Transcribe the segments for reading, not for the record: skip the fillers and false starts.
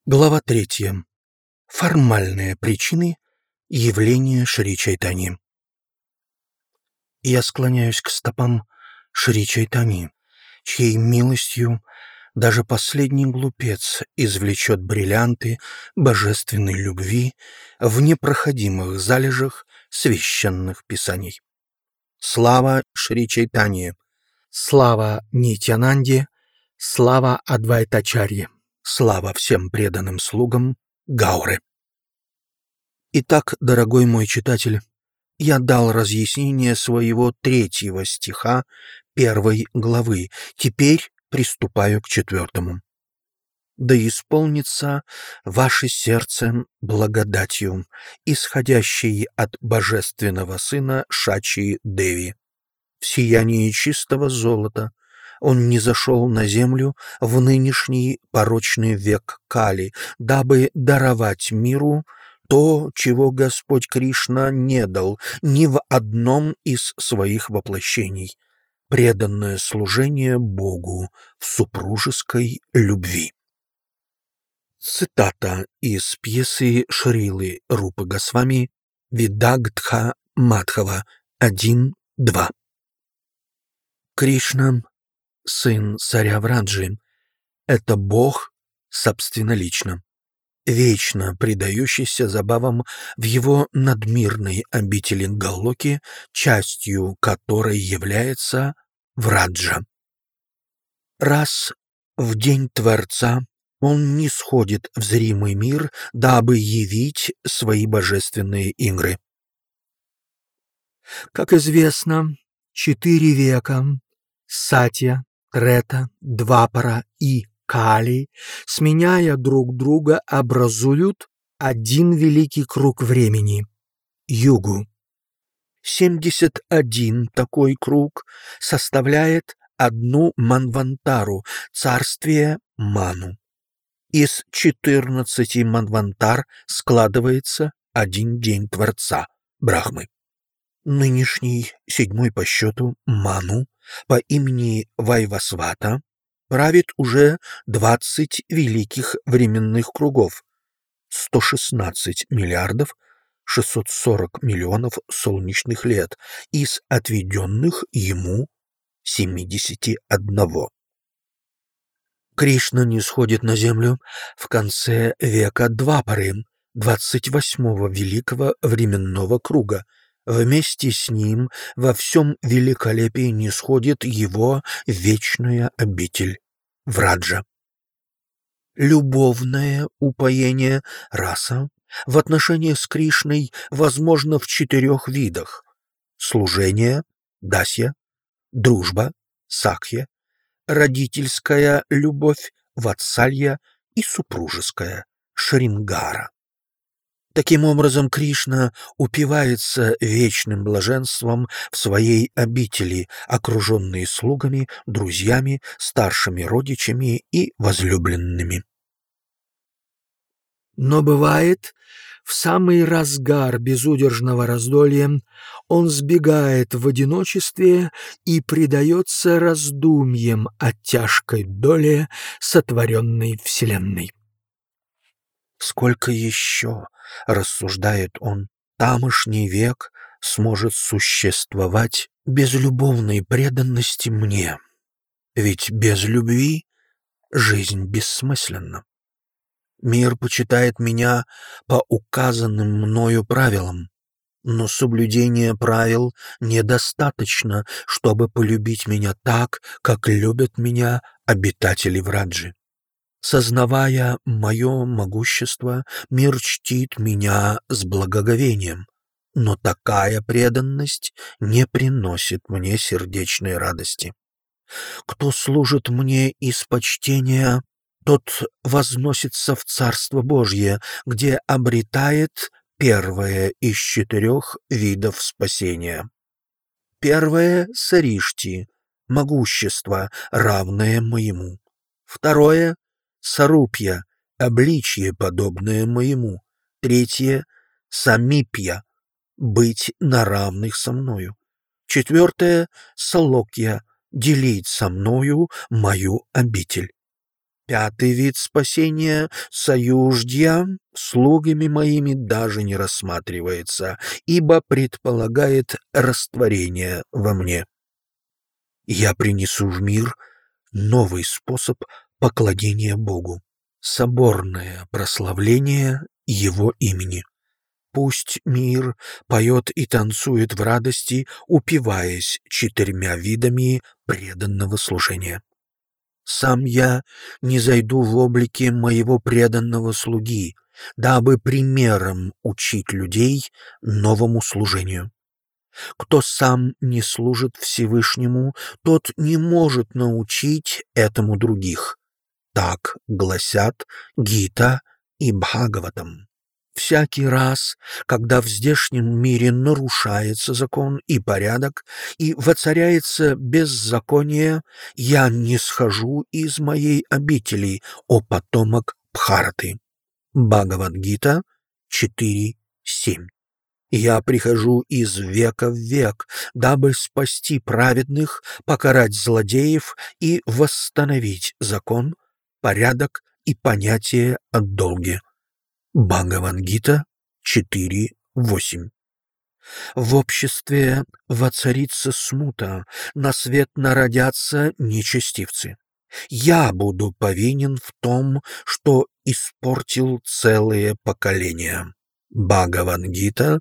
Глава 3. Формальные причины явления Шри Чайтаньи. Я склоняюсь к стопам Шри Чайтаньи, чьей милостью даже последний глупец извлечет бриллианты божественной любви в непроходимых залежах священных писаний. Слава Шри Чайтаньи! Слава Нитьянанде! Слава Адвайтачарье! Слава всем преданным слугам Гауры! Итак, дорогой мой читатель, я дал разъяснение своего 3 стиха 1 главы. Теперь приступаю к 4. «Да исполнится ваше сердце благодатью, исходящей от божественного сына Шачи Деви. В сиянии чистого золота он низошел на землю в нынешний порочный век Кали, дабы даровать миру то, чего Господь Кришна не дал ни в одном из своих воплощений — преданное служение Богу в супружеской любви». Цитата из пьесы Шрилы Рупы Госвами «Виддагдха Мадхава» 1.2. Кришна, сын царя Враджи, это Бог собственнолично, вечно предающийся забавам в его надмирной обители Галлоки, частью которой является Враджа. Раз в день Творца он нисходит в зримый мир, дабы явить свои божественные игры. Как известно, 4 века Сатья, Трета, Двапара и Кали, сменяя друг друга, образуют один великий круг времени — Югу. 71 такой круг составляет одну Манвантару, царствие Ману. Из 14 Манвантар складывается один день Творца, Брахмы. Нынешний 7 по счету Ману по имени Вайвасвата правит уже 20 великих временных кругов, 116 миллиардов 640 миллионов солнечных лет из отведенных ему 71. Кришна нисходит на землю в конце века Двапары, 28-го великого временного круга. Вместе с ним во всем великолепии нисходит его вечная обитель Враджа. Любовное упоение раса в отношении с Кришной возможно в 4 видах: служение — дасья, дружба — сакхья, родительская любовь — ватсалья и супружеская — шрингара. Таким образом, Кришна упивается вечным блаженством в своей обители, окруженный слугами, друзьями, старшими родичами и возлюбленными. Но бывает, в самый разгар безудержного раздолья он сбегает в одиночестве и предается раздумьям о тяжкой доле сотворенной вселенной. Сколько еще, рассуждает он, тамошний век сможет существовать без любовной преданности мне? Ведь без любви жизнь бессмысленна. Мир почитает меня по указанным мною правилам, но соблюдение правил недостаточно, чтобы полюбить меня так, как любят меня обитатели Враджи. Сознавая мое могущество, мир чтит меня с благоговением, но такая преданность не приносит мне сердечной радости. Кто служит мне из почтения, тот возносится в Царство Божье, где обретает первое из 4 видов спасения. Первое — саришти, могущество, равное моему. Второе — сарупья, обличье, подобное моему. Третье — самипья, быть на равных со мною. Четвертое — салокья, делить со мною мою обитель. Пятый вид спасения — союждья, слугами моими даже не рассматривается, ибо предполагает растворение во мне. Я принесу в мир новый способ поклонения Богу, соборное прославление Его имени. Пусть мир поет и танцует в радости, упиваясь 4 видами преданного служения. Сам я не зайду в облике моего преданного слуги, дабы примером учить людей новому служению. Кто сам не служит Всевышнему, тот не может научить этому других. Так гласят Гита и Бхагаватам. Всякий раз, когда в здешнем мире нарушается закон и порядок, и воцаряется беззаконие, я не схожу из моей обители, о потомок Бхараты. Бхагавад-гита 4.7. Я прихожу из века в век, дабы спасти праведных, покарать злодеев и восстановить закон, порядок и понятие о долге. Бхагавад-гита 4.8. В обществе воцарится смута, на свет народятся нечестивцы. Я буду повинен в том, что испортил целые поколения. Бхагавад-гита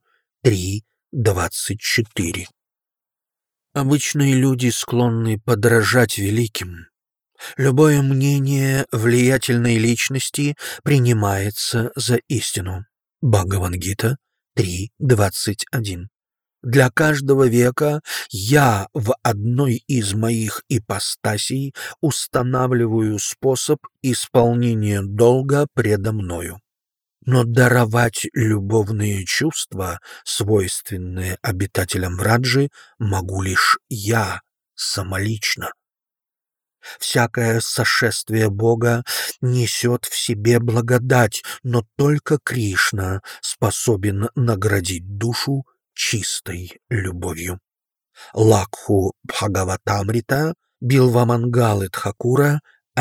3.24. Обычные люди склонны подражать великим. Любое мнение влиятельной личности принимается за истину. Бхагавад-гита 3.21. Для каждого века я в одной из моих ипостасей устанавливаю способ исполнения долга предо мною. Но даровать любовные чувства, свойственные обитателям Враджи, могу лишь я самолично. Всякое сошествие Бога несет в себе благодать, но только Кришна способен наградить душу чистой любовью. Лакху Бхагаватамрита, Билвамангалы Тхакура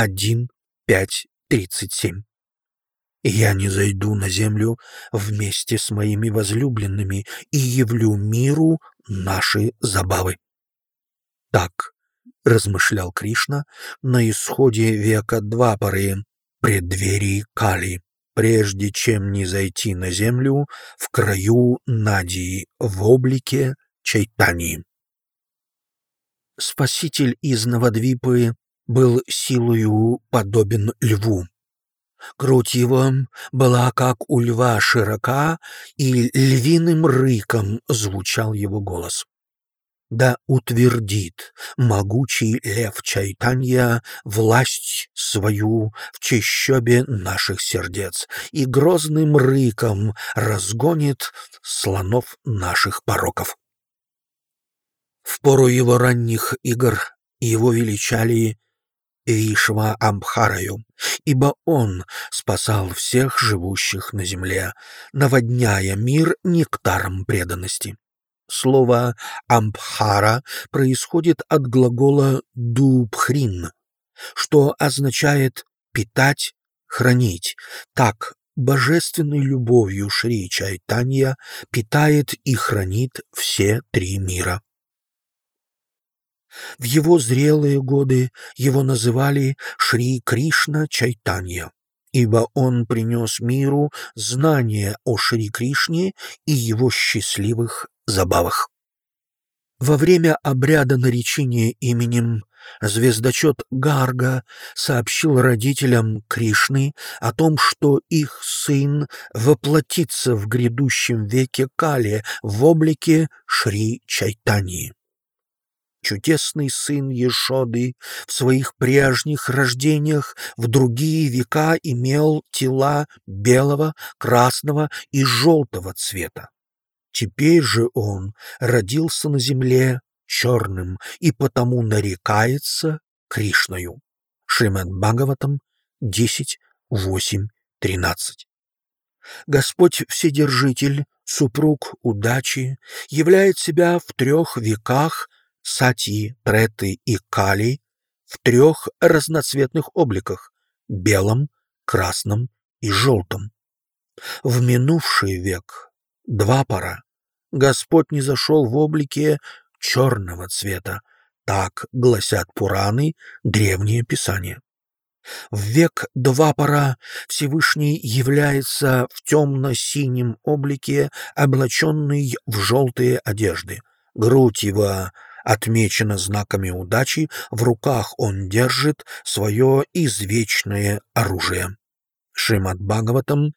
1.5.37. Я не зайду на землю вместе с моими возлюбленными и явлю миру наши забавы. Так размышлял Кришна на исходе века Двапары, преддверии Кали, прежде чем не зайти на землю в краю Надии в облике Чайтаньи. Спаситель из Навадвипы был силою подобен льву. Грудь его была, как у льва, широка, и львиным рыком звучал его голос. Да утвердит могучий лев Чайтанья власть свою в чащобе наших сердец и грозным рыком разгонит слонов наших пороков. В пору его ранних игр его величали Вишва Амбхараю, ибо он спасал всех живущих на земле, наводняя мир нектаром преданности. Слово «амбхара» происходит от глагола «дубхрин», что означает «питать», «хранить». Так, божественной любовью Шри Чайтанья питает и хранит все 3 мира. В его зрелые годы его называли Шри Кришна Чайтанья, ибо он принес миру знание о Шри Кришне и его счастливых забавах. Во время обряда наречения именем звездочет Гарга сообщил родителям Кришны о том, что их сын воплотится в грядущем веке Кали в облике Шри Чайтаньи. Чудесный сын Ешоды в своих прежних рождениях в другие века имел тела белого, красного и желтого цвета. Теперь же он родился на земле черным и потому нарекается Кришною. Шримад Бхагаватам 10.8.13. Господь Вседержитель, супруг удачи, являет себя в 3 веках Сати, Треты и Кали в 3 разноцветных обликах белом, красном и желтом. В минувший век, Двапара, Господь низошел в облике черного цвета, так гласят Пураны, древние писания. В век Двапара Всевышний является в темно-синем облике, облаченный в желтые одежды. Грудь его отмечена знаками удачи, в руках он держит свое извечное оружие. Шримад Бхагаватам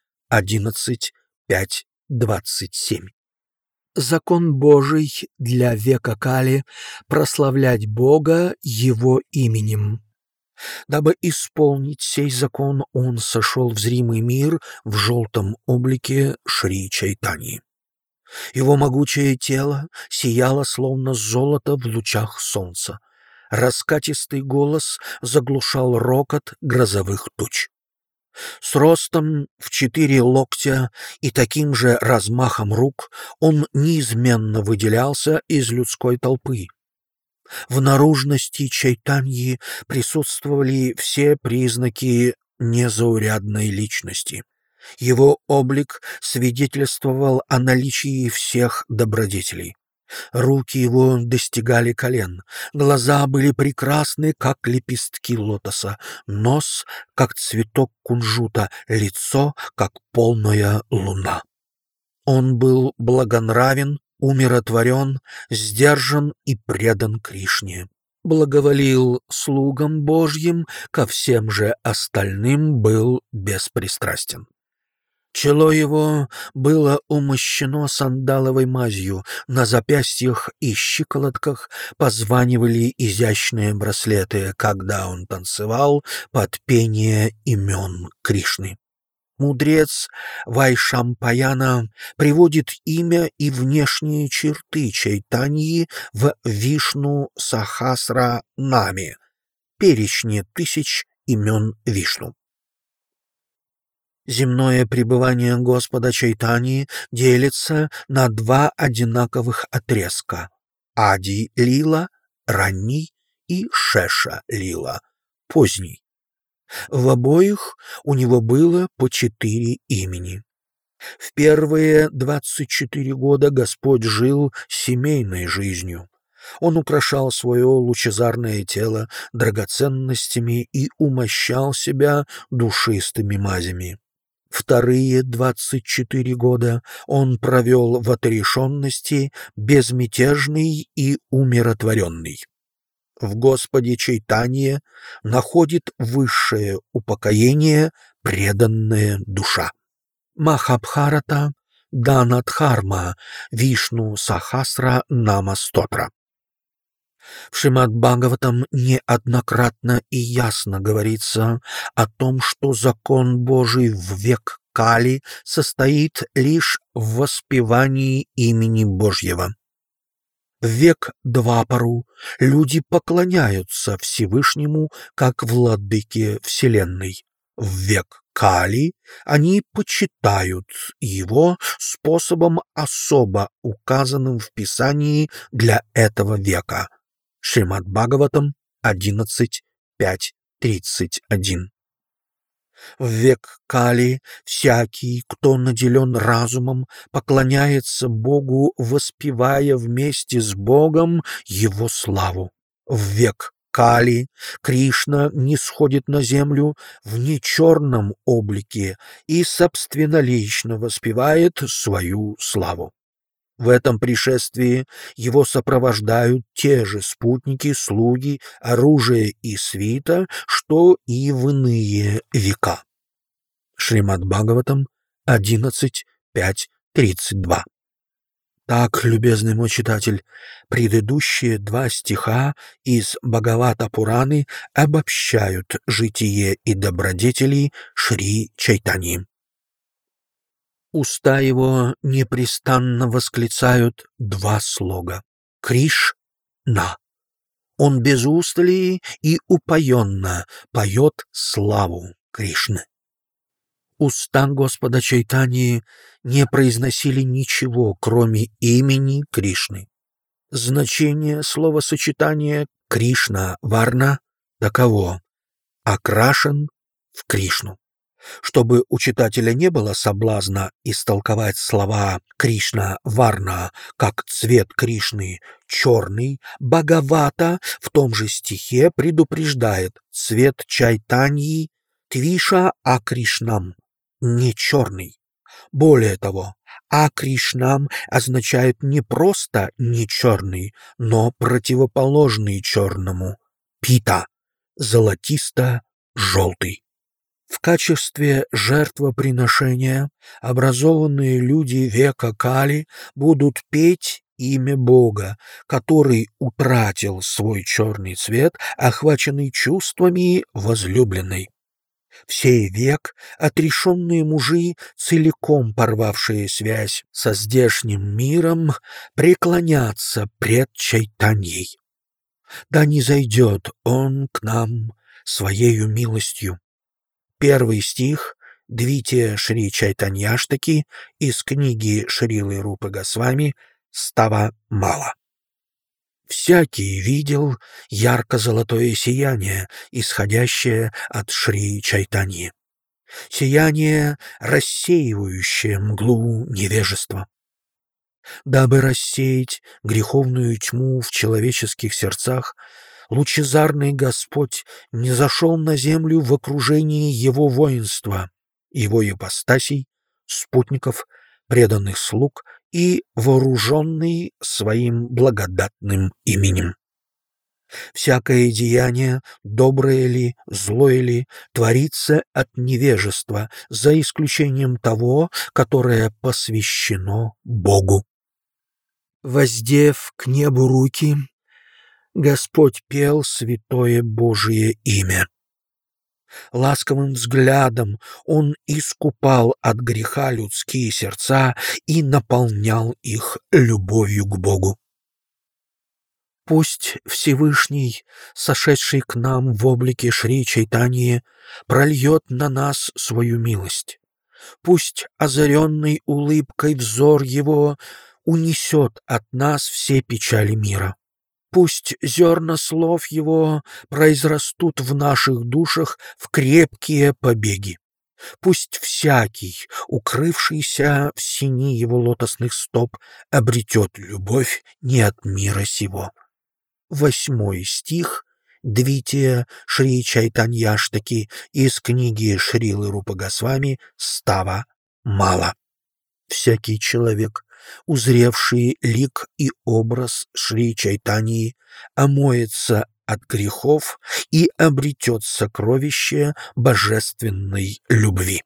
11.5.27. Закон Божий для века Кали — прославлять Бога Его именем. Дабы исполнить сей закон, он сошел в зримый мир в желтом облике Шри Чайтаньи. Его могучее тело сияло словно золото в лучах солнца. Раскатистый голос заглушал рокот грозовых туч. С ростом в 4 локтя и таким же размахом рук он неизменно выделялся из людской толпы. В наружности Чайтаньи присутствовали все признаки незаурядной личности. Его облик свидетельствовал о наличии всех добродетелей. Руки его достигали колен, глаза были прекрасны, как лепестки лотоса, нос, как цветок кунжута, лицо, как полная луна. Он был благонравен, умиротворен, сдержан и предан Кришне. Благоволил слугам Божьим, ко всем же остальным был беспристрастен. Чело его было умощено сандаловой мазью, на запястьях и щиколотках позванивали изящные браслеты, когда он танцевал под пение имен Кришны. Мудрец Вайшампаяна приводит имя и внешние черты Чайтаньи в Вишну Сахасра Наме, перечне 1000 имен Вишну. Земное пребывание Господа Чайтаньи делится на 2 одинаковых отрезка — Ади-лила, ранний, и Шеша-лила, поздний. В обоих у него было по 4 имени. В первые 24 года Господь жил семейной жизнью. Он украшал свое лучезарное тело драгоценностями и умощал себя душистыми мазями. Вторые 24 года он провел в отрешенности, безмятежный и умиротворенный. В Господе Чайтанье находит высшее упокоение преданная душа. Махабхарата Данадхарма Вишну Сахасра Нама Стотра. В Шримад Бхагаватам неоднократно и ясно говорится о том, что закон Божий в век Кали состоит лишь в воспевании имени Божьего. В век Двапару люди поклоняются Всевышнему как владыке Вселенной. В век Кали они почитают его способом, особо указанным в Писании для этого века. Шримад Бхагаватам 11.5.31. В век Кали всякий, кто наделен разумом, поклоняется Богу, воспевая вместе с Богом Его славу. В век Кали Кришна нисходит на землю в нечерном облике и собственнолично воспевает свою славу. В этом пришествии его сопровождают те же спутники, слуги, оружие и свита, что и в иные века. Шримад Бхагаватам 11.5.32. Так, любезный мой читатель, предыдущие 2 стиха из Бхагавата Пураны обобщают житие и добродетели Шри Чайтаньи. Уста его непрестанно восклицают 2 слога — Кришна. Он без устали и упоенно поет славу Кришны. Уста Господа Чайтаньи не произносили ничего, кроме имени Кришны. Значение словосочетания Кришна Варна таково: окрашен в Кришну. Чтобы у читателя не было соблазна истолковать слова «Кришна Варна» как цвет Кришны черный, Бхагавата в том же стихе предупреждает: цвет Чайтаньи Твиша Акришнам не черный. Более того, Акришнам означает не просто не черный, но противоположный черному — пита, золотисто-желтый. В качестве жертвоприношения образованные люди века Кали будут петь имя Бога, который утратил свой черный цвет, охваченный чувствами возлюбленной. В сей век отрешенные мужи, целиком порвавшие связь со здешним миром, преклонятся пред Чайтаньей. Да низойдет он к нам своею милостью. Первый стих Двития Шри Чайтаньяштаки из книги Шрилы Рупы Госвами «Става Мала». Всякий видел ярко-золотое сияние, исходящее от Шри Чайтаньи. Сияние, рассеивающее мглу невежества. Дабы рассеять греховную тьму в человеческих сердцах, лучезарный Господь низошел на землю в окружении его воинства, его ипостасей, спутников, преданных слуг и вооруженный своим благодатным именем. Всякое деяние, доброе ли, злое ли, творится от невежества, за исключением того, которое посвящено Богу. Воздев к небу руки, Господь пел святое Божие имя. Ласковым взглядом Он искупал от греха людские сердца и наполнял их любовью к Богу. Пусть Всевышний, сошедший к нам в облике Шри Чайтаньи, прольет на нас свою милость. Пусть озаренный улыбкой взор Его унесет от нас все печали мира. Пусть зерна слов Его произрастут в наших душах в крепкие побеги. Пусть всякий, укрывшийся в сени Его лотосных стоп, обретет любовь не от мира сего. 8 стих Двития Шри Чайтаньяштаки из книги Шрилы Рупы Госвами «Става Мала». Всякий человек, узревший лик и образ Шри Чайтаньи, омоется от грехов и обретет сокровище божественной любви.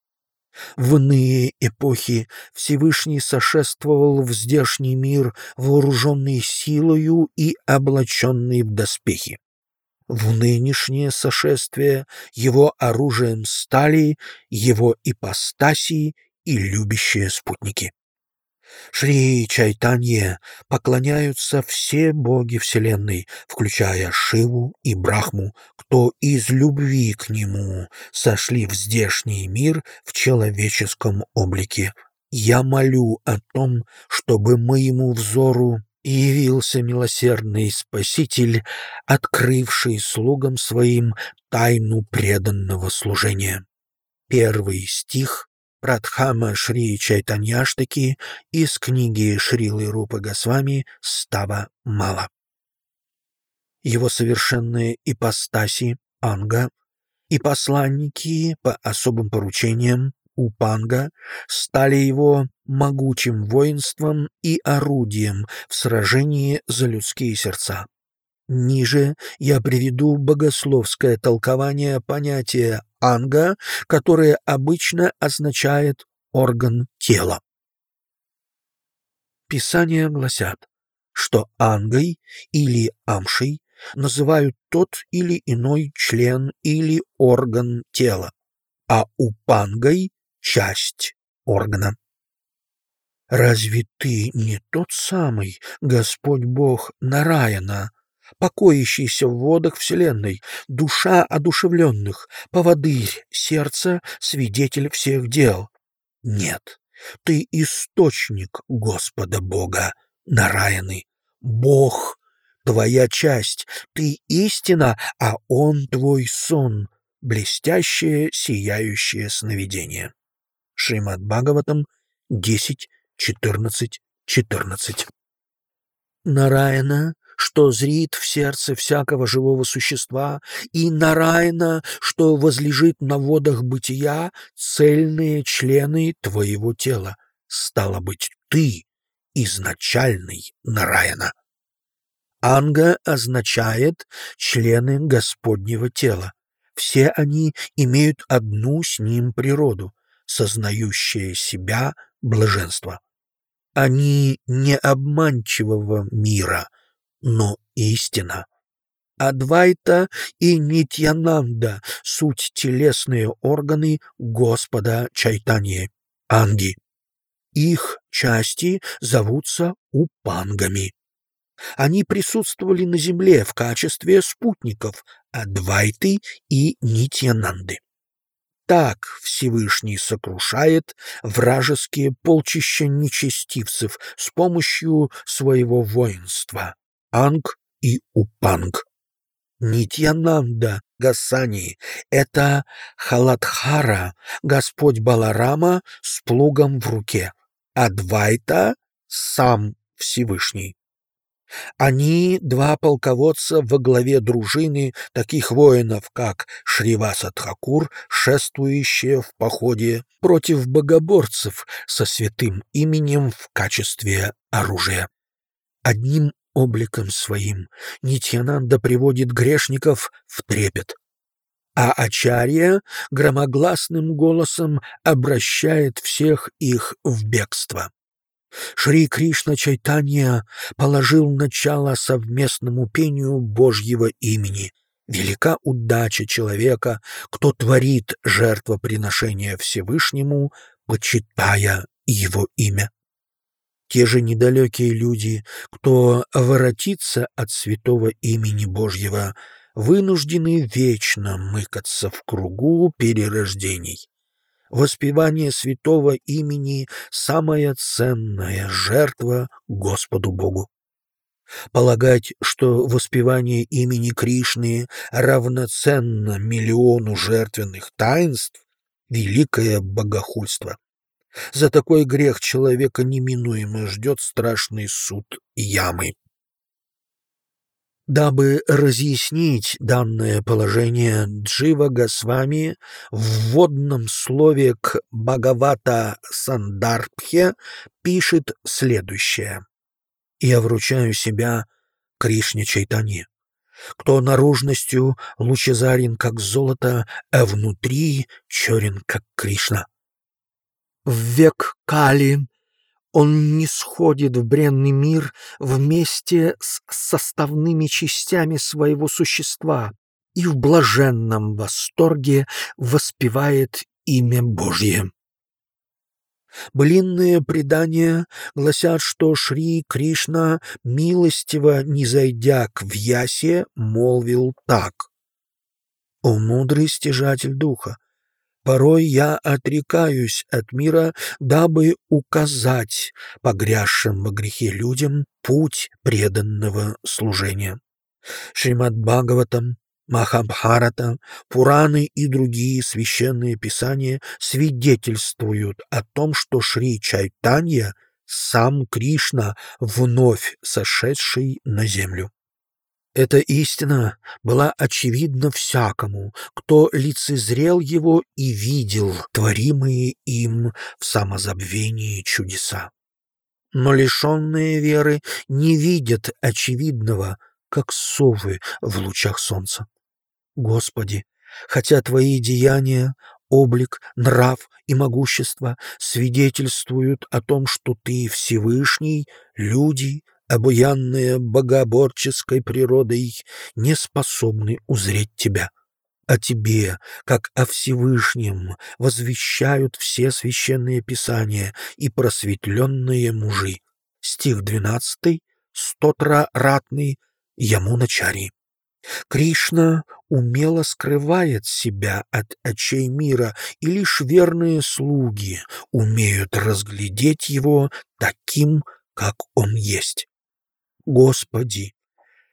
В иные эпохи Всевышний сошествовал в здешний мир, вооруженный силою и облаченный в доспехи. В нынешнее сошествие его оружием стали его ипостаси и любящие спутники. Шри Чайтанье поклоняются все боги Вселенной, включая Шиву и Брахму, кто из любви к нему сошли в здешний мир в человеческом облике. Я молю о том, чтобы моему взору явился милосердный Спаситель, открывший слугам своим тайну преданного служения. 1 стих Прадхама Шри Чайтаньяштаки из книги Шрилы Рупы Госвами «Става Мала». Его совершенные ипостаси Анга и посланники по особым поручениям Упанга стали его могучим воинством и орудием в сражении за людские сердца. Ниже я приведу богословское толкование понятия анга, которое обычно означает орган тела. Писания гласят, что ангой или амшей называют тот или иной член или орган тела, а упангой — часть органа. Разве ты не тот самый Господь Бог Нараяна, покоящийся в водах вселенной, душа одушевленных, поводырь сердца, свидетель всех дел? Нет, ты источник Господа Бога Нараяны, Бог, твоя часть, ты истина, а Он твой сон. блестящее, сияющее сновидение. Шримад Бхагаватам 10.14.14. Нараяна, что зрит в сердце всякого живого существа, и Нараяна, что возлежит на водах бытия, цельные члены твоего тела. Стало быть, ты изначальный Нараяна. Анга означает члены Господнего тела. Все они имеют одну с ним природу, сознающее себя блаженство. Они не обманчивого мира, но истина. Адвайта и Нитьянанда — суть телесные органы Господа Чайтаньи, анги. Их части зовутся упангами. Они присутствовали на земле в качестве спутников Адвайты и Нитьянанды. Так Всевышний сокрушает вражеские полчища нечестивцев с помощью своего воинства — Анг и Упанг. Нитьянанда Гасани — это Халадхара, Господь Баларама с плугом в руке, Адвайта — сам Всевышний. Они два полководца во главе дружины таких воинов, как Шриваса Тхакур, шествующие в походе против богоборцев со святым именем в качестве оружия. Одним обликом своим Нитьянанда приводит грешников в трепет, а Ачарья громогласным голосом обращает всех их в бегство. Шри Кришна Чайтанья положил начало совместному пению Божьего имени. Велика удача человека, кто творит жертвоприношение Всевышнему, почитая его имя. Те же недалекие люди, кто воротится от святого имени Божьего, вынуждены вечно мыкаться в кругу перерождений. Воспевание святого имени — самая ценная жертва Господу Богу. Полагать, что воспевание имени Кришны равноценно миллиону жертвенных таинств — великое богохульство. За такой грех человека неминуемо ждет страшный суд ямы. Дабы разъяснить данное положение, Джива Госвами в вводном слове к Бхагавата Сандарбхе пишет следующее. «Я вручаю себя Кришне Чайтанье, кто наружностью лучезарен, как золото, а внутри черен, как Кришна. В век Кали он нисходит в бренный мир вместе с составными частями своего существа и в блаженном восторге воспевает имя Божье». Былинные предания гласят, что Шри Кришна, милостиво низойдя к Вьясе, молвил так: «О мудрый стяжатель духа! Порой я отрекаюсь от мира, дабы указать погрязшим во грехе людям путь преданного служения». Шримад Бхагаватам, Махабхарата, Пураны и другие священные писания свидетельствуют о том, что Шри Чайтанья — сам Кришна, вновь сошедший на землю. Эта истина была очевидна всякому, кто лицезрел его и видел творимые им в самозабвении чудеса. Но лишенные веры не видят очевидного, как совы в лучах солнца. Господи, хотя Твои деяния, облик, нрав и могущество свидетельствуют о том, что Ты Всевышний, люди, обуянные богоборческой природой, не способны узреть Тебя. О Тебе, как о Всевышнем, возвещают все священные писания и просветленные мужи. Стих 12, стотра ратный, Ямуначари. Кришна умело скрывает себя от очей мира, и лишь верные слуги умеют разглядеть его таким, как он есть. Господи,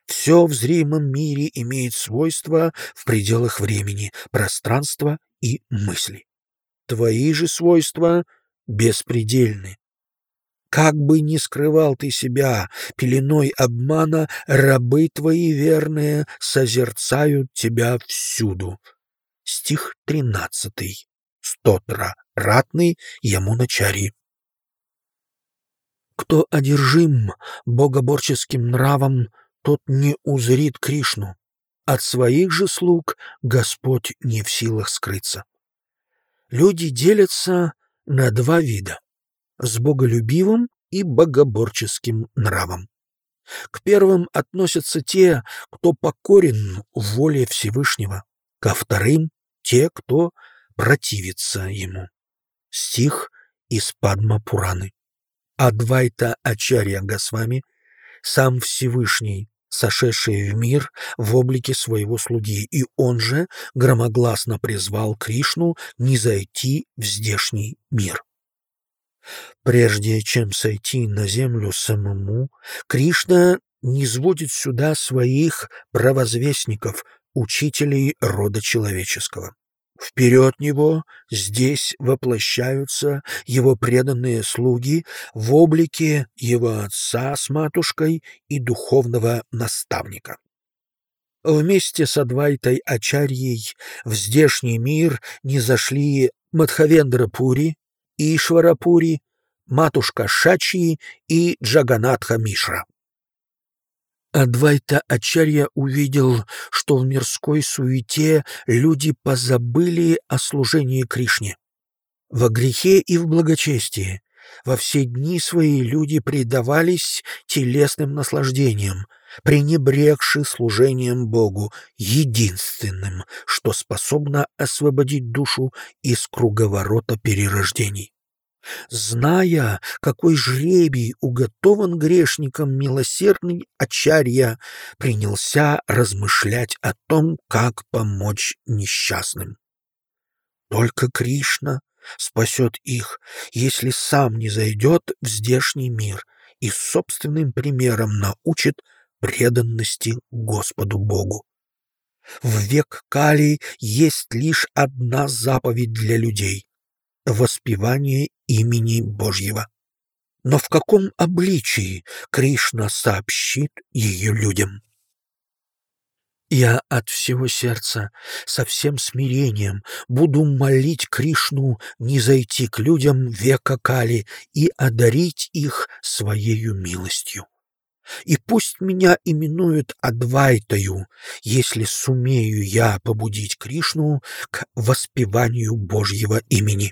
Все в зримом мире имеет свойства в пределах времени, пространства и мысли. Твои же свойства беспредельны. Как бы ни скрывал ты себя пеленой обмана, рабы твои верные созерцают тебя всюду. Стих 13. Стотра ратный Ямуначари. Кто одержим богоборческим нравом, тот не узрит Кришну. От своих же слуг Господь не в силах скрыться. Люди делятся на два вида — с боголюбивым и богоборческим нравом. К первым относятся те, кто покорен воле Всевышнего, ко вторым — те, кто противится ему. Стих из Падма-Пураны. Адвайта Ачарья Госвами, сам Всевышний, сошедший в мир в облике своего слуги, и он же громогласно призвал Кришну не зайти в здешний мир. Прежде чем сойти на землю самому, Кришна низводит сюда своих провозвестников, учителей рода человеческого. Вперед него здесь воплощаются его преданные слуги в облике его отца с матушкой и духовного наставника. Вместе с Адвайтой Ачарьей в здешний мир низошли Мадхавендра-пури, Ишвара-пури, матушка Шачи и Джаганатха Мишра. Адвайта Ачарья увидел, что в мирской суете люди позабыли о служении Кришне. Во грехе и в благочестии во все дни свои люди предавались телесным наслаждениям, пренебрегши служением Богу, единственным, что способно освободить душу из круговорота перерождений. Зная, какой жребий уготован грешникам, милосердный Ачарья принялся размышлять о том, как помочь несчастным. Только Кришна спасет их, если сам не зайдет в здешний мир и собственным примером научит преданности Господу Богу. В век Кали есть лишь одна заповедь для людей — воспевание имени Божьего. Но в каком обличии Кришна сообщит ее людям? Я от всего сердца, со всем смирением, буду молить Кришну не зайти к людям века Кали и одарить их своею милостью. И пусть меня именуют Адвайтою, если сумею я побудить Кришну к воспеванию Божьего имени.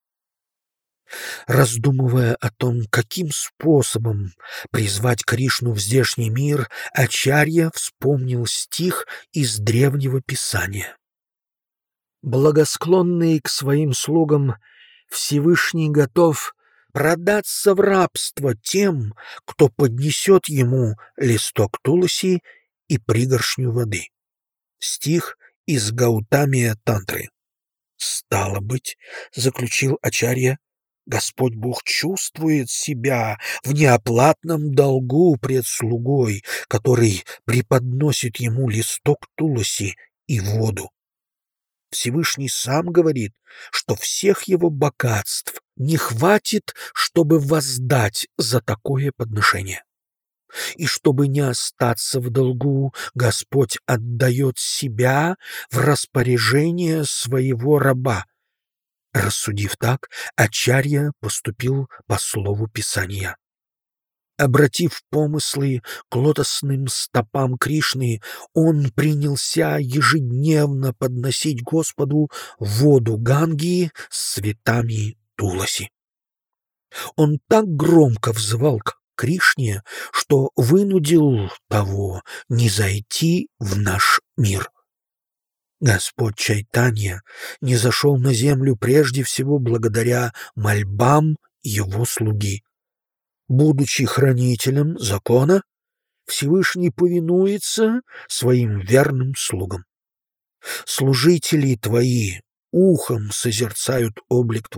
Раздумывая о том, каким способом призвать Кришну в здешний мир, Ачарья вспомнил стих из Древнего Писания. «Благосклонный к своим слугам, Всевышний готов продаться в рабство тем, кто поднесет ему листок туласи и пригоршню воды». Стих из Гаутамия Тантры. «Стало быть, — заключил Ачарья, — Господь Бог чувствует себя в неоплатном долгу пред слугой, который преподносит ему листок туласи и воду. Всевышний сам говорит, что всех его богатств не хватит, чтобы воздать за такое подношение. И чтобы не остаться в долгу, Господь отдает себя в распоряжение своего раба. Рассудив так, Ачарья поступил по слову Писания. Обратив помыслы к лотосным стопам Кришны, он принялся ежедневно подносить Господу воду Ганги с цветами туласи. Он так громко взывал к Кришне, что вынудил того не зайти в наш мир. Господь Чайтанья низошел на землю прежде всего благодаря мольбам его слуги. Будучи хранителем закона, Всевышний повинуется своим верным слугам. Служители твои ухом созерцают облик твой,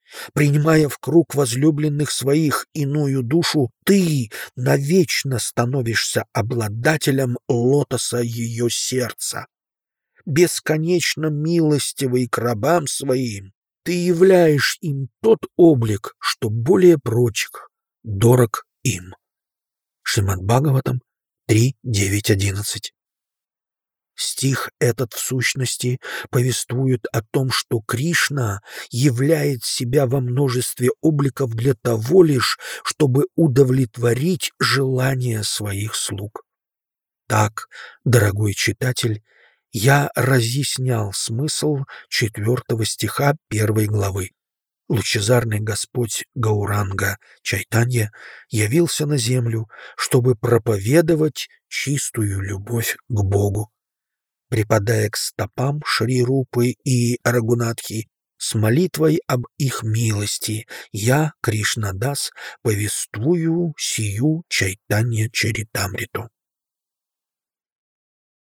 Принимая в круг возлюбленных своих иную душу, ты навечно становишься обладателем лотоса ее сердца. Бесконечно милостивый к рабам своим, ты являешь им тот облик, что более прочих дорог им. Шримад Бхагаватам 3.9.11. Стих этот, в сущности, повествует о том, что Кришна являет себя во множестве обликов для того лишь, чтобы удовлетворить желания своих слуг. Так, дорогой читатель, я разъяснял смысл 4 стиха 1 главы. Лучезарный Господь Гауранга Чайтанья явился на землю, чтобы проповедовать чистую любовь к Богу. Припадая к стопам Шри Рупы и Рагунатхи с молитвой об их милости, я, Кришнадас, повествую сию Чайтанья Чаритамриту.